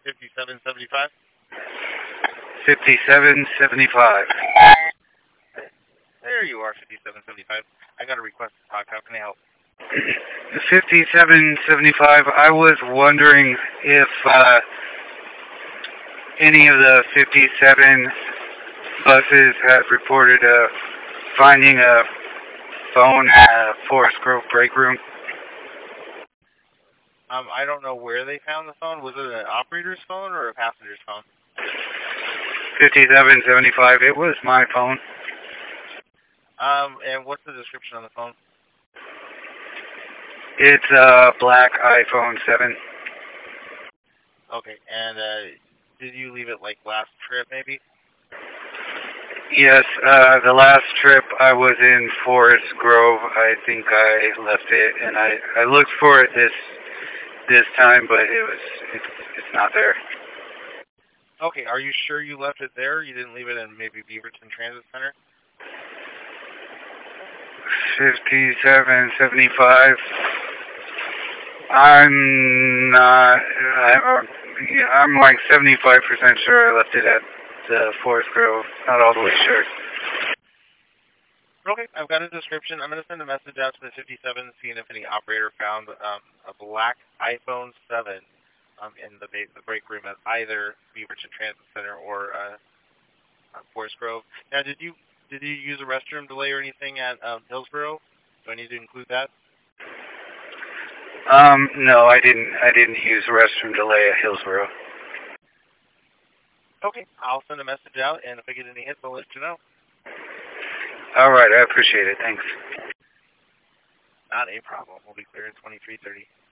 5775? 5775. There you are, 5775. I got a request to talk. How can I help? 5775. I was wondering if any of the 57 buses have reported finding a phone at Forest Grove break room. I don't know where they found the phone. Was it an operator's phone or a passenger's phone? 5775. It was my phone. And what's the description on the phone? It's a black iPhone 7. Okay, and did you leave it like last trip maybe? Yes, the last trip I was in Forest Grove, I think I left it, and I looked for it this time, but it's not there. Okay, are you sure you left it there? You didn't leave it in maybe Beaverton Transit Center? 5775. I'm not. I'm like 75% sure I left it at the Forest Grove. Not all the way sure. Okay, I've got a description. I'm going to send a message out to the 57, seeing if any operator found a black iPhone 7 in the break room at either Beaverton Transit Center or Forest Grove. Now, did you use a restroom delay or anything at Hillsborough? Do I need to include that? No, I didn't use restroom delay at Hillsborough. Okay, I'll send a message out, and if I get any hits, I'll let you know. All right, I appreciate it. Thanks. Not a problem. We'll be clear in 2330.